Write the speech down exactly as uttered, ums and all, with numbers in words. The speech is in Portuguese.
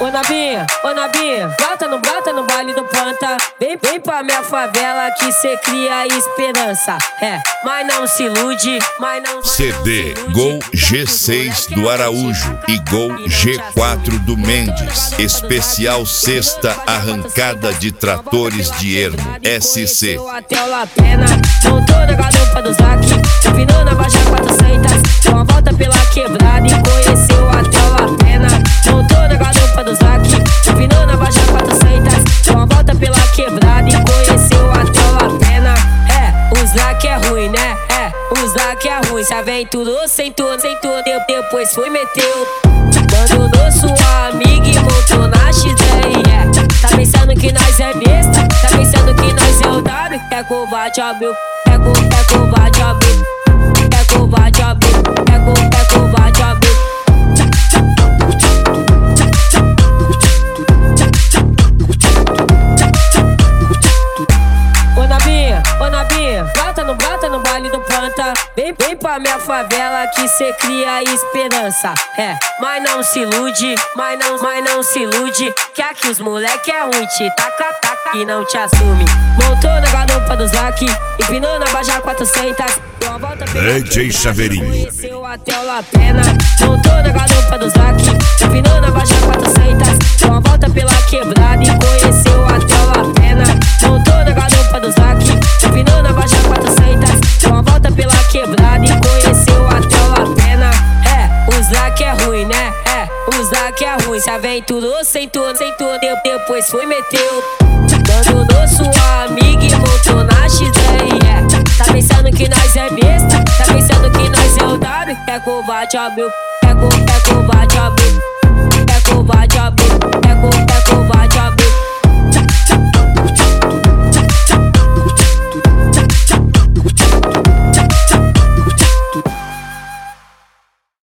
Ô Nabinha, ô Nabinha, brota no brota no baile do planta. Vem, vem pra minha favela que cê cria esperança. É, mas não se ilude, mas não. C D Gol G seis do Araújo e Gol G quatro do Mendes. Especial sexta arrancada de tratores de ermo. S C. Até o Lapena, montou na garupa do Zac, terminou na Baixa quatrocentas, deu uma volta pela quebrada e conheceu até o Lapena. Montou na garupa do Zac, terminou na Baixa quatrocentas, deu uma volta pela quebrada e conheceu até o Lapena. É, o Zac é ruim, né? É, o Zac é ruim, se aventurou, sentou, sentou, depois foi meteu. Abandonou sua amiga e montou na X R. É, tá pensando que nós é besta? Tá pensando que nós é o W? É covarde, ó, meu. É, co, é covarde, ó, meu. É covarde, ó, meu. É, co, é covarde, ó, meu. Ô Nabinha, ô Nabinha, brota no brota no baile do planta. Vem, vem pra minha favela que cê cria esperança. É, mas não se ilude, mas não, mas não se ilude, que aqui os moleque é ruim, te taca, taca e não te assume. Montou na garupa do Zac, empinou na Baixa quatrocentas, deu uma volta pela D J Chaveirinho. Conheceu até o Lapena. Montou na garupa do Zac, empinou na Baixa quatrocentas, deu uma volta pela quebrada e conheceu até o Lapena. Montou na garupa do Zac, empinou na Baixa quatrocentas, deu uma volta pela quebrada e conheceu até o Lapena. É, o Zac é ruim, né? É, o Zac é ruim, se aventurou, sentou, sentou, depois foi meteu. Abandonou sua amiga e montou na X R. É, tá pensando que nós é besta? Tá pensando que nós é o W? É covarde, ó, meu. É, co, é covarde, ó, meu.